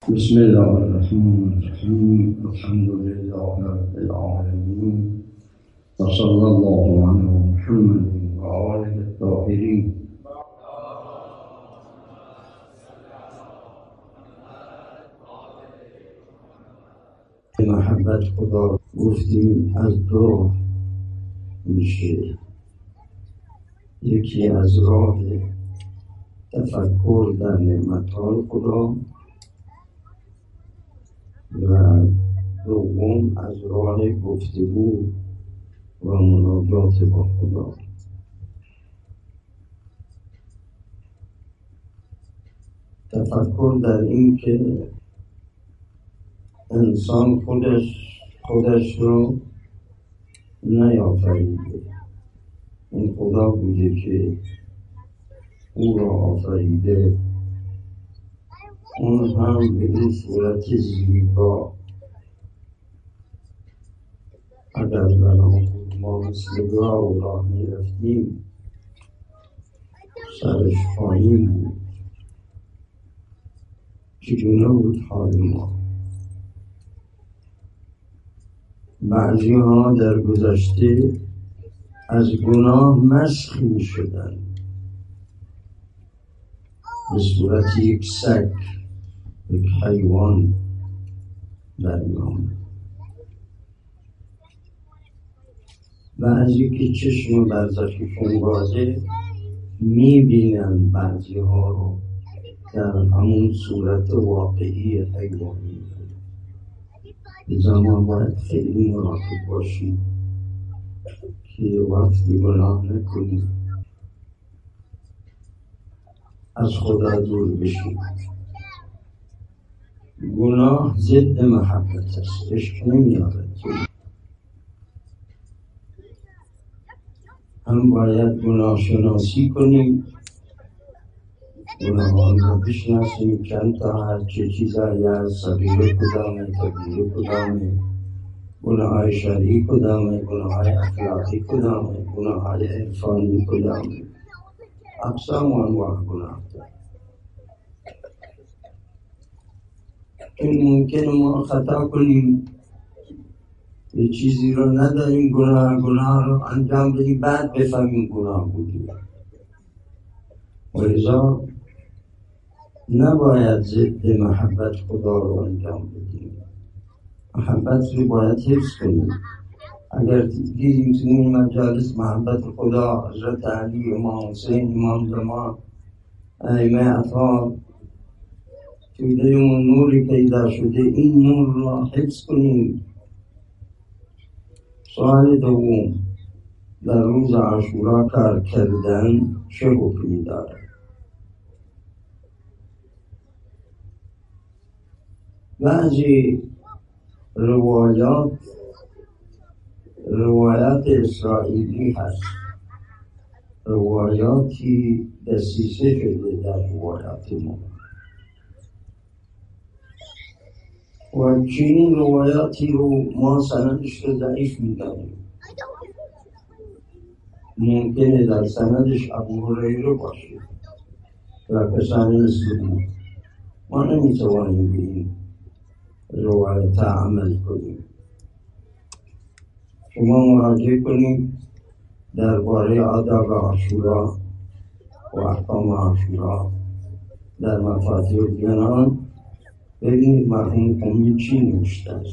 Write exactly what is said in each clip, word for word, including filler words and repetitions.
بسم الله الرحمن الرحیم. الحمد لله رب العالمین و صلی الله علی محمد و آله الطاهرین. محبت خدا گفتیم از دو میشه. یکی از راه تفکر در نعمت‌های خدا و دوم از راه گفتگو و مناجات با خدا. تفکر در این که انسان خودش خودش رو نیافریده، این خدا بوده که او را آفریده، اون هم به این صورت زیبا. اگر برام بود ما مثل گاو راه می رفتیم سرش پایین بود، چگونه بود حال ما. بعضی ها در گذشته از گناه مسخ می شدن، به صورت یک سگ، یک حیوان در نام. بعضی که چشم برزخیشون بازه می بینن بعضی ها رو در همون صورت واقعی حیوانی. زمان باید خیلی مراقب باشی که وقتی گناه نکنی از خدا دور بشی. گناه ضد محبت است، عشق نمیاره. هم باید گناه شناسی کنیم، گناهان رو بشناسیم، چند تا هر چه چیزایی هست، صغیره کدامه، کبیره کدامه، گناه های شرعی کدامه، گناه های اخلاقی کدامه، گناه های عرفانی کدامه. اقسام و انواع گناه دارد. این ممکن ما خطا کنیم، یه چیزی رو نداریم، گناه گناه رو انجام بدیم، بعد بفهمیم گناه بودیم. ولذا نباید ضد محبت خدا رو انجام بدیم. محبت رو باید حفظ کنیم. اگر دیدیم تو این مجالس محبت خدا، حضرت علی، امام حسین، امام زمان، ائمه اطهار، تو دلمون نوری پیدا شده، این نور را حفظ کنیم. سوال دوم، در روز عاشورا کار کردن چه حکمی دارد؟ بعضی روایات روایات اسرائیلی هست، روایاتی دسیسه شده در روایات ما و چنین روایاتی رو ما سندش رو ضعیف می‌دانیم. ممکنه در سندش ابو هریره باشه و کسانی مثل او. ما نمی‌توانیم به این روایت عمل کنیم. شما مراجعه کنیم درباره آداب عاشورا و احکام عاشورا در مفاتیح الجنان، ببینید مرحوم قمی چی نوشته است.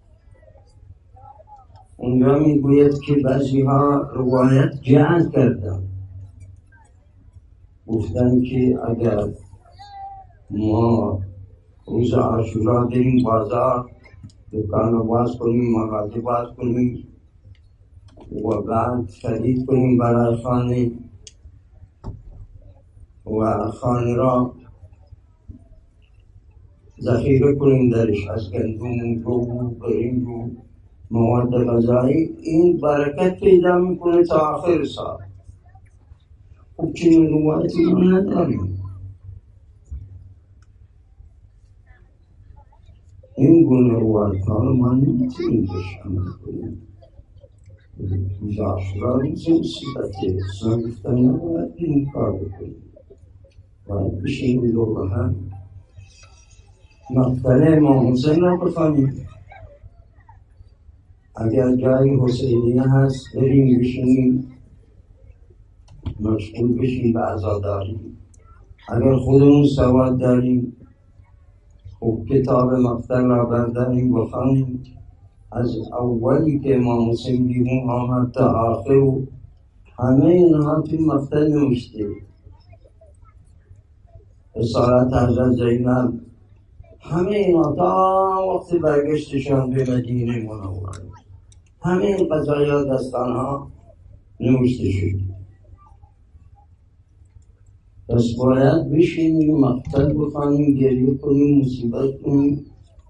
اونجا میگوید که بعضی ها روایت جعل کردن، گفتن که اگر ما روز عاشورا بریم بازار، دکان رو باز کنیم، مغازه باز کنیم و بعد خرید کنیم برای خانه و خانه را ذخیره کنیم درش از گندم و جو و برنج و مواد غذایی، این برکت پیدا میکنه تا آخر سال. خب چنین روایتی ما نداریم. این گونه روایت ها رو ما نمیتونیم بهش عمل کنیم. روز عاشورا روز مصیبته، اسلام گفتن نباید این کار بکنیم، باید بشینیم دور هم مقتل امام حسین را بخوانیم. اگر جای حسینی هست بریم بشینیم مشغول بشیم به عزاداری. اگر خودمون سواد داریم خب کتاب مقتل را برداریم بخوانیم، از اولی که امام حسین بیرون آمد تا آخر همه اینها توی مقتل نوشته. رسالت حضرت زینب، همه اینا تا وقت برگشتشان به مدینه منوره، همه این قضایا داستانها نوشته شد. پس باید بشینیم مقتل بخوانیم، گریه کنیم، مصیبت کنیم.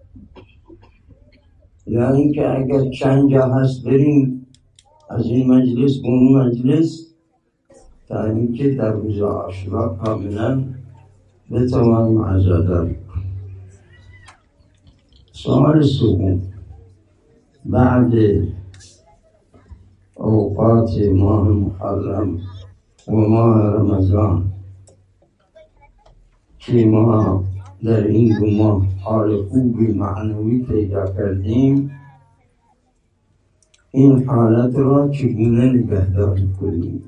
یعنی که اگر چند جا هست بریم از این مجلس به اون مجلس تا اینکه در روز عاشورا کاملا بتوانیم عزاداری کنیم. سوال سوم، بعد اوقات ماه محرم و ماه رمضان که ما در این دو ماه حال خوبی معنوی پیدا کردیم، این حالت را چگونه نگهداری کنیم؟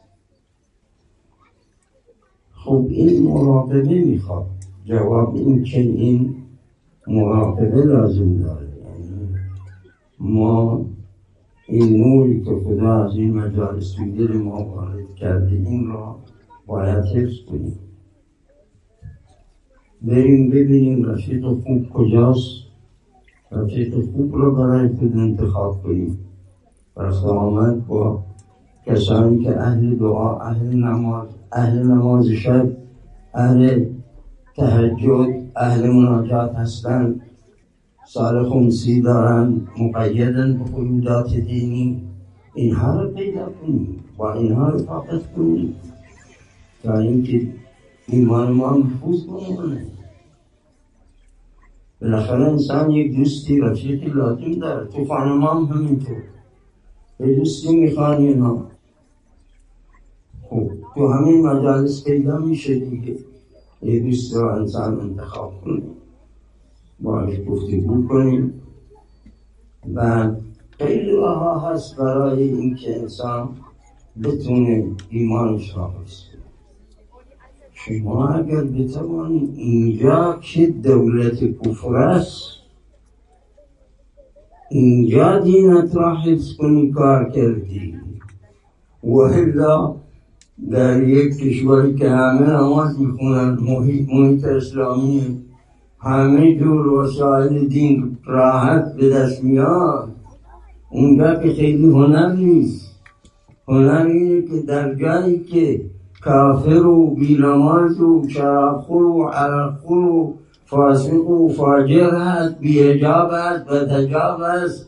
خب این مراقبه میخواد. جواب این که این مراقبه لازم داره. یعنی ما این نوری که خدا از این مجالس توی دل ما وارد کرده این را باید حفظ کنیم. بریم ببینیم رفیق خوب کجاست، رفیق خوب را برای خود انتخاب کنیم. پس آمد با کسانی که اهل دعا، اهل نماز، اهل نماز شب، اهل تهجد، اهل مناجات هستند، سال خمسی دارند، مقیدن به قیودات دینی. اینها را پیدا کنیم، با اینها رفاقت کنیم تا اینکه ایمان ما محفوظ بمونه. بالاخره انسان یک دوستی رفیقی لازم داره. تو خانم هم همینطور به دوستی میخوان اینا. خب تو همین مجالس پیدا میشه دیگه. یه دوست رو انسان انتخاب کنیم، باش گفتگو کنیم. و خیلی راه‌ها هست برای اینکه انسان بتونه ایمانش را حفظ کنه. شما اگر بتوانید اینجا که دولت کفر است، اینجا دینت را حفظ کنی کار کردی. و الا در یک کشوری که همه نماز میخونن، محیط محیط اسلامی، همه جور وسایل دین راحت به دست میاد، اونجا که خیلی هنر نیست. هنر اینه که در جایی که کافر و بی‌نماز و شرابخور و عرقخور و فاسق و فاجر هست، بی‌حجاب هست، بدحجاب هست،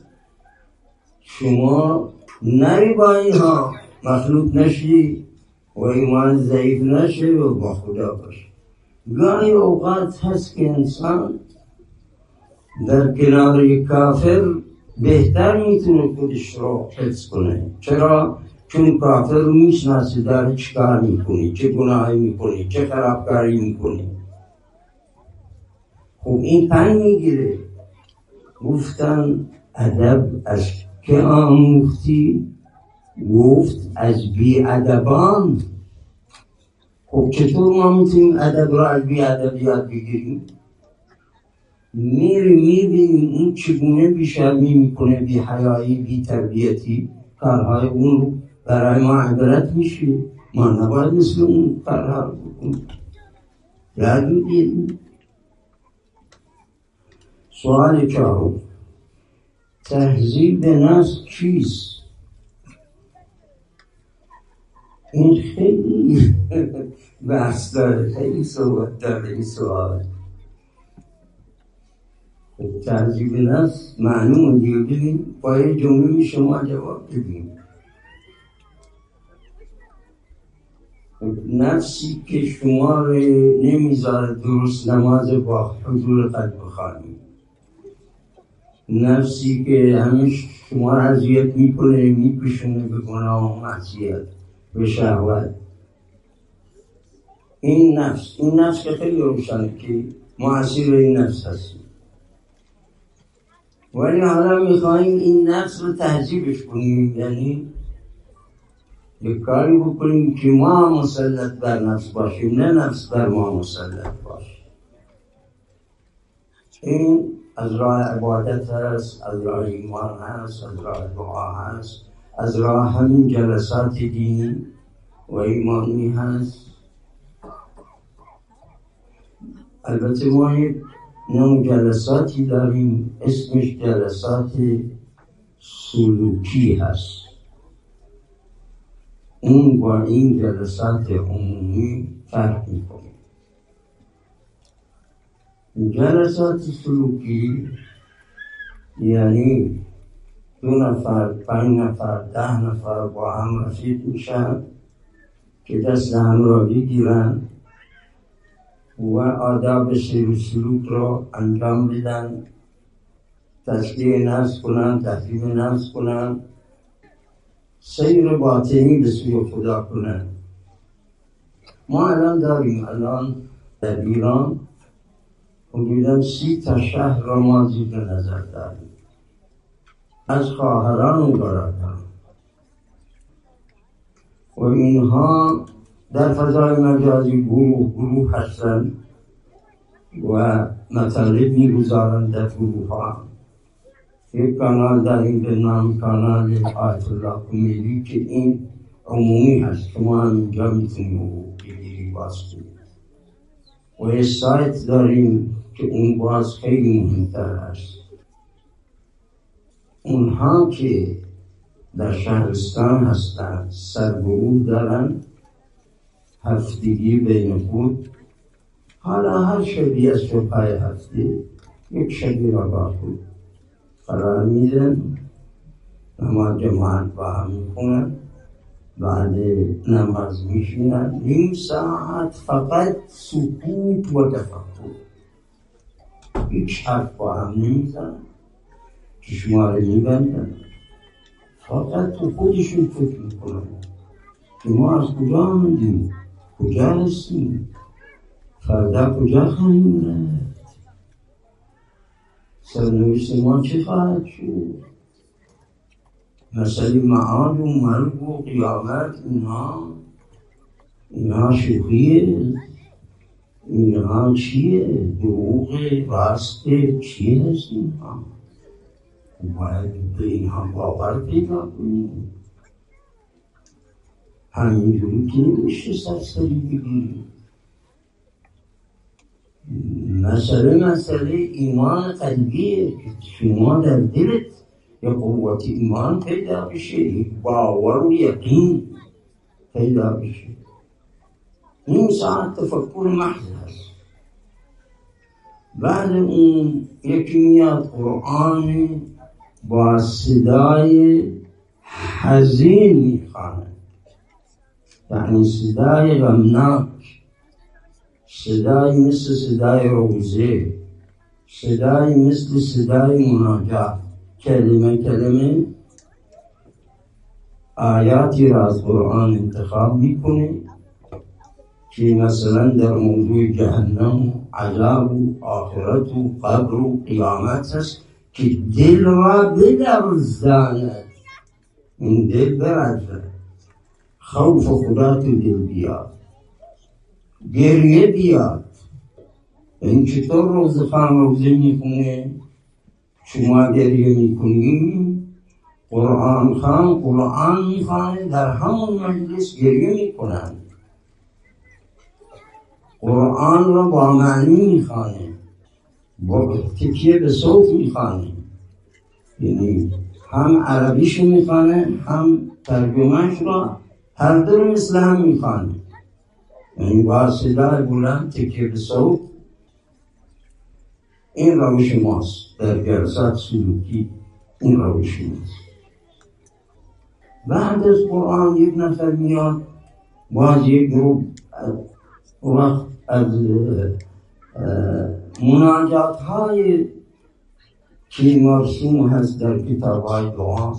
شما نری با اینها مخلوط نشی و ایمان ضعیف نشه و با خدا باشه. گاهی اوقات هست که انسان در کنار یک کافر بهتر میتونه خودش رو حفظ کنه. چرا؟ چون کافر رو میشناسه داره چه کار میکنی، چه گناهی میکنی، چه خرابکاری میکنی. خب این پن میگیره. گفتن ادب از که آموختی؟ گفت از بی ادبان. خب چطور ما میتونیم ادب را از بی ادب یاد بگیریم؟ میری میبینیم اون چگونه بیشرمی میکنه، بی حیایی، بی تربیتی، کارهای اون رو برای ما عبرت میشه. ما نباید مثل اون کارها رو بکنیم، یاد بگیریم. سوال چهارم، تهذیب نفس چیست؟ این خیلی بحث داره، خیلی صحبت داره این سوال. تهذیب نفس معلومه دیگه. ببین با یه جمله شما جواب بدیم. نفسی که شما رو نمیذاره درست نماز با حضور قلب بخوانید، نفسی که همیشه شما رو اذیت میکنه، میکشونه به گناه و معصیت، به شهوت، این نفس این نفس که خیلی روشنه که ما اسیر این نفس هستیم. ولی حالا میخواییم این نفس رو تهذیبش کنیم، یعنی یک کاری بکنیم که ما مسلط بر نفس باشیم، نه نفس بر ما مسلط باشیم. این از راه عبادت هست، از راه ایمان هست، از راه دعا هست، از راه همین جلسات دینی و ایمانی هست. البته ما یک نوع جلساتی داریم اسمش جلسات سلوکی هست. اون با این جلسات عمومی فرق میکنه. جلسات سلوکی یعنی دو نفر، پنج نفر، ده نفر با هم رفیق میشن که دست هم را بگیرن و آداب سیر و سلوک را انجام بدن، تزکیه نفس کنن، تحکیم نفس کنن، سیر باطنی به سوی خدا کنن. ما الان داریم، الان در ایران حدوداً سی تا شهر را ما زیر نظر داریم، از خواهران و برادران، و اینها در فضای مجازی گروه گروه هستند و مطالب میگذارند در گروه ها. یک کانال داریم به نام کانال آیت الله کمیلی که این عمومی هست، شما هم اینجا میتونیم بگیری باز کنید. و یک سایت داریم که اون باز خیلی مهمتر هست. اونها که در شهرستان هستند سرگروه دارن، هفتگی بین خود، حالا هر شبی از شبهای هفته یک شبی را با خود قرار میدن، نماز جماعت با هم میخونن، بعد نماز میشینن، نیم ساعت فقط سکوت و تفکر، هیچ حرف با هم نمیزن، چشماره میبندن، فقط تو خودشون فکر میکنن که ما از کجا آمدیم، کجا هستیم، فردا کجا خواهیم رفت، سرنوشت ما چه خواهد شد، مسئله معاد و مرگ و قیامت. اینها اینها شوخیه، اینها چیه، دروغ راست چیه هست اینها؟ باید به اینها باور پیدا کنیم. همینجوری که نمیشه سرسری بگیریم. مسئله مسئله ایمان قلبیه که شما در دلت یا قوت ایمان پیدا بشه، باور و یقین پیدا بشه. این ساعت تفکر محض هست. بعد اون یکی میاد قرآن با صدای حزین میخواند، یعنی صدای غمناک، صدای مثل صدای روزه، صدای مثل صدای مناجات، کلمه کلمه آیاتی را از قرآن انتخاب میکنه که مثلا در موضوع جهنم، عذاب و آخرت و قبر و قیامت هست که دل را بلرزاند، این دل بلرزد، خوف خدا تو دل بیاد، گریه بیاد. این چطور روز خان روزه میخونه شما گریه میکنی؟ قرآن خان قرآن میخوانه، در همون مجلس گریه میکنن، قرآن را با معنی میخوانه، با تکیه به صوت میخوانه، یعنی هم عربیشو میخوانه هم ترجمهش را، هر دو رو مثل هم میخوانه، یعنی با صدای بلند تکیه به صوت. این روش ماست در جلسات سلوکی، این روش ماست. بعد از قرآن یک نفر میاد، باز یک گروه وقت از مناجات های که مرسوم هست در کتاب های دعا،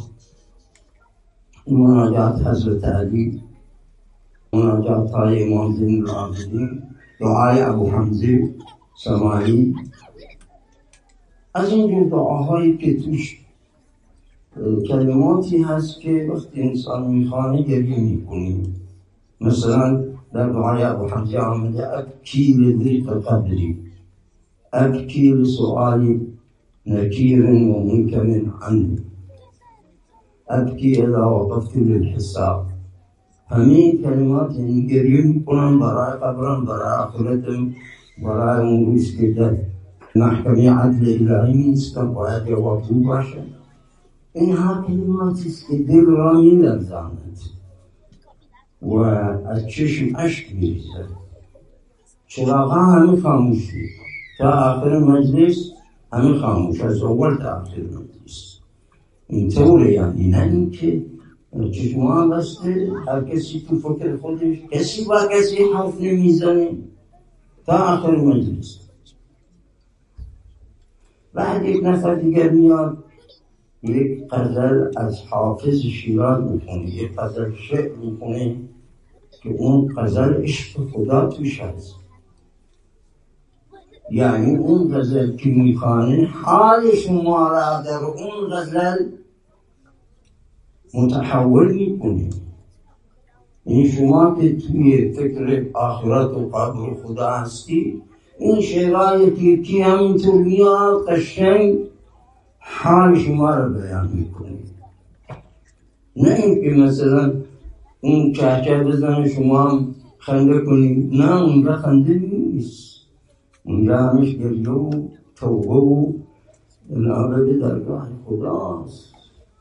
مناجات حضرت علی، مناجات های امام زین العابدین، دعای ابو حمزه، سماعی، از اینجور دعاهایی که توش کلماتی هست که وقتی انسان میخوانه گریه میکنیم. مثلا در دعای ابو حمزه آمده ابکی لضیق قدری، ابکی لسؤال نکیر و منکر عنی، ابکی اذا وقفت للحساب. همین کلمات یعنی گریه میکنم برای قبرم، برای آخرتم، برای اون روز که در محکمه عدل الهی نیستم باید جوابگو باشم. اینها کلماتی است که دل را می‌لرزاند و از چشم اشک می‌ریزد. چراغا همه خاموشی تا آخر مجلس، همه خاموش از اول تا آخر مجلس. اینطوره، یعنی نه اینکه چشمها بسته هر کسی تو فکر خودش، کسی با کسی حرف نمیزنه تا آخر مجلس. بعد یک نفر دیگر میاد یک غزل از حافظ شیراز میخونه، یک غزل شعر میخونه که اون غزل عشق خدا توش هست. یعنی اون غزل که میخونه حال شما را در اون غزل متحول میکنه. این شما که توی فکر آخرت و قبر و خدا هستی، این شعرهای که کی همینطور میاد قشنگ حال شما را بیان میکنه. نه اینکه مثلا اون چهچه بزنه شما هم خنده کنید، نه اونجا خنده نیست، اونجا همش گریه و توبه و نابه به درگاه خداست.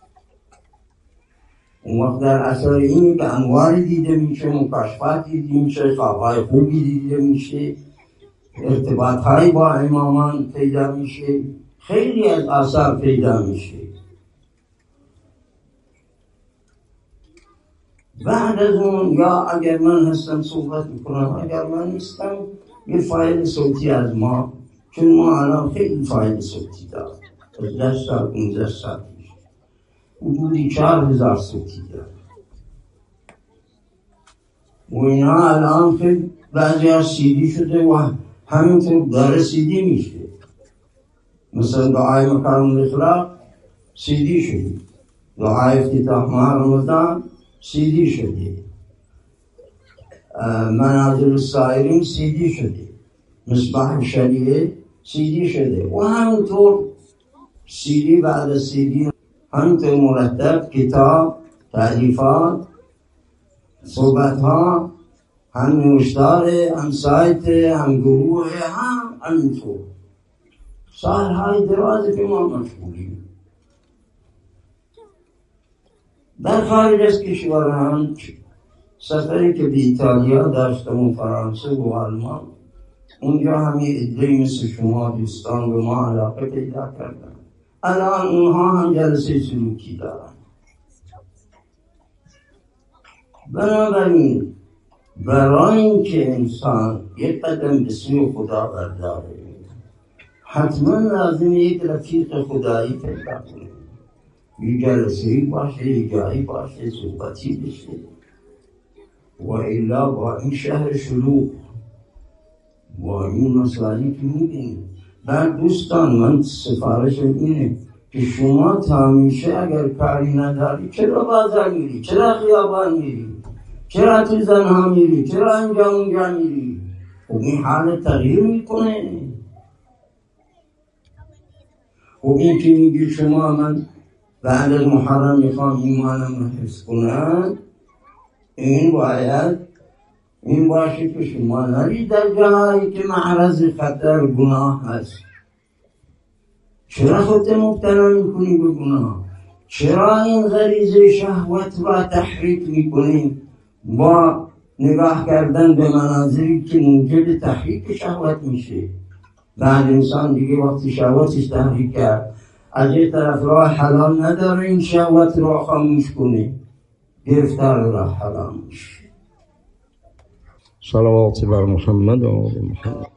اون وقت در اثر اینه که انواری دیده میشه، مکاشفات دیده میشه، خوابهای خوبی دیده میشه، ارتباطهایی با امامان پیدا میشه، خیلی از آثار پیدا میشه. بعد از اون یا اگر من هستم صحبت میکنم، اگر من نیستم یه فایل صوتی از ما، چون ما الان خیلی فایل صوتی دارم از ده سال پونزده سال پیش حدودی چهار هزار صوتی دارم و اینا الان که بعضی ها سیدی شده و همینطور داره سیدی میشه. مثلا دعای مکارم الاخلاق سیدی شده، دعای افتتاح ماه رمضان سیدی شده، منازل السائرین سیدی شده، مصباح شریعه سیدی شده و همینطور سیدی بعد سیدی، همینطور مرتب کتاب، تعریفات، صحبت ها، هم نوشتاره، هم سایت، هم گروه، هم همینطور سالهای درازه که ما مشغولیم. در خارج از کشوران سفری که به ایتالیا داشتم و فرانسه و آلمان، اونجا همه عده‌ای مثل شما دوستان به ما علاقه پیدا کردن. الان اونها هم جلسه سلوکی دارن. بنابراین برای اینکه انسان یک قدم به سوی خدا برداره، حتما لازم یک رفیق خدایی پیدا کنه، یه جلسه‌ای باشه، یه جایی باشه، صحبتی بشه. و الا با این شهر شلوغ، با این مسائلی که می‌بینیم. بعد دوستان من سفارشم اینه که شما تا همیشه اگر کاری نداری چرا بازار میری، چرا خیابان میری، چرا تو زنها میری، چرا اینجا اونجا میری؟ خب این حال تغییر میکنه. خب این که میگی شما من بعد از محرم میخوام ایمانم رو حفظ کنم، این باید این باشه که شما نرید در جاهایی که معرض خطر گناه هست. چرا خودت مبتلا میکنی به گناه؟ چرا این غریزه شهوت را تحریک میکنی با نگاه کردن به مناظری که موجب تحریک شهوت میشه؟ بعد انسان دیگه وقتی شهوتش تحریک کرد، از یک طرف راه حلال نداره این شهوت را خاموش کنه، گرفتار راه حلال میشه. صلوات بر محمد و آل محمد.